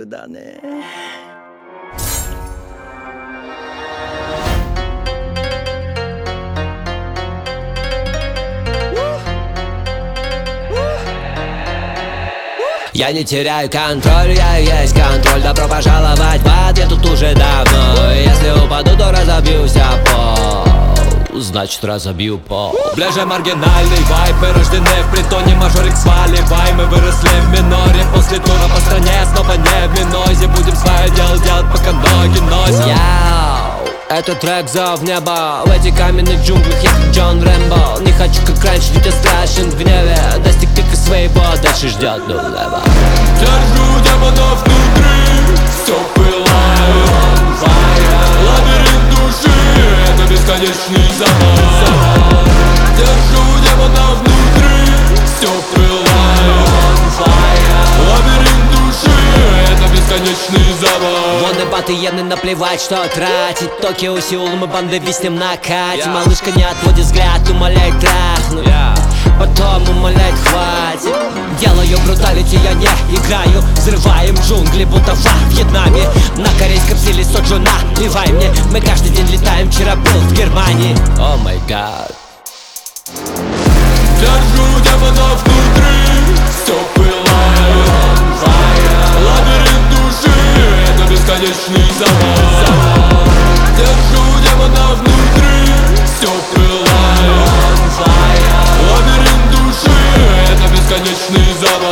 свидания. Я не теряю контроль, я есть контроль. Добро пожаловать в ад, я тут уже давно. Если упаду, то разобьюсь о пол, значит разобью пол. Бляже маргинальный вайб, мы рождены в притоне, мажорик сваливай. Мы выросли в миноре, после тура по стране снова не в минозе. Будем свое дело делать, пока ноги носят. Этот трек зов неба. В этих каменных джунглях я как Джон Рэмбо. Не хочу как раньше, ведь я страшен в гневе. Достиг пика своего, дальше ждет неба. Держу демонов внутри, все пылает on fire. Лабиринт души, это бесконечный замок. Держу демонов внутри, все пылает on fire. Лабиринт души, это бесконечный замок. Вон и баты иены, наплевать, что тратить. Токио, Сеул, мы банды виснем на кате. Малышка не отводит взгляд, умоляет трахнуть, потом умоляет хватит. Делаю бруталити, я не играю. Взрываем джунгли, будто во Вьетнаме. На корейском стиле соджу, наливай мне. Мы каждый день летаем, вчера был в Германии. О май гад. Держу демонов внутри, все пылает on fire. Лабиринт души, это бесконечный замок. Держу демонов внутри, все пылает on fire. Лабиринт души, это бесконечный замок.